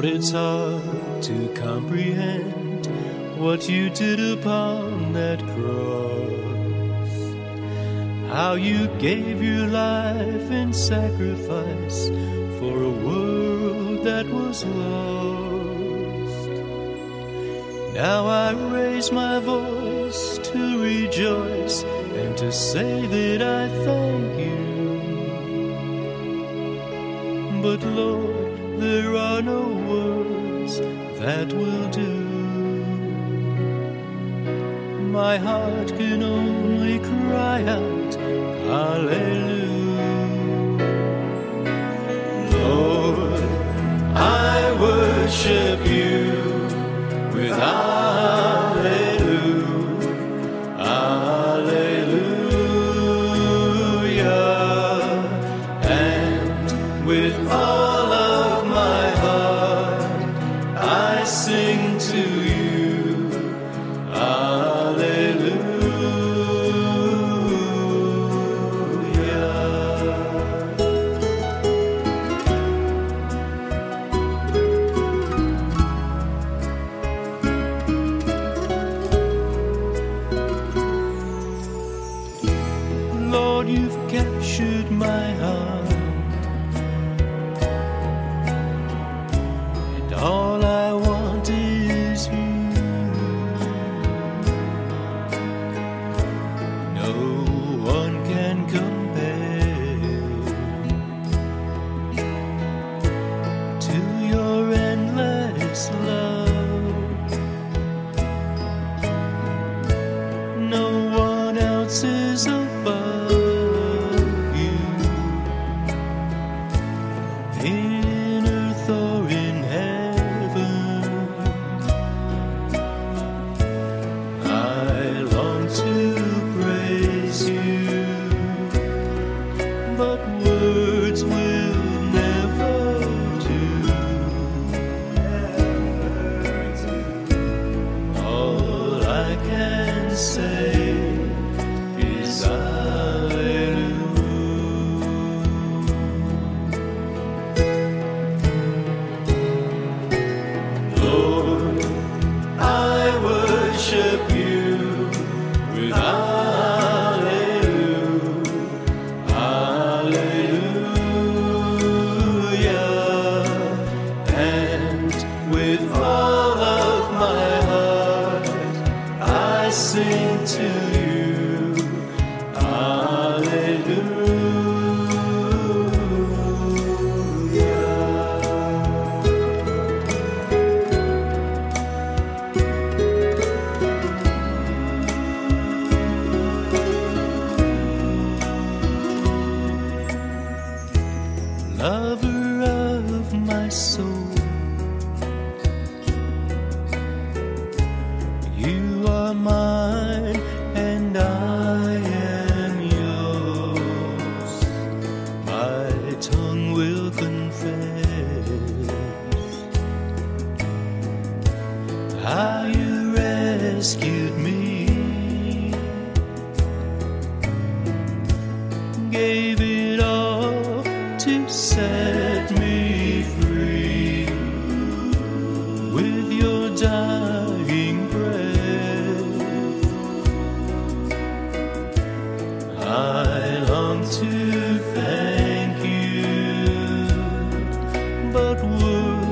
Lord, it's hard to comprehend what you did upon that cross. How you gave your life in sacrifice for a world that was lost. Now I raise my voice to rejoice and to say that I thank you. But Lord, there are no words that will do. My heart can only cry out, Hallelujah. Lord, I worship you with Hallelujah, Hallelujah, and with all of my heart I sing to you, Hallelujah. Lord, you've captured my heart, and all I want is you. No one can compare to your endless love. No one else is above you, in earth or in heaven. I long to praise you, but words will never do. All I can say is Hallelujah. Lord, I worship you with Hallelujah, Hallelujah, and with all of my heart I sing to you, Hallelujah. Lover of my soul, you are mine and I am yours. My tongue will confess how you rescued me, gave it all to set me free. With your dying breath, I long to thank you, but words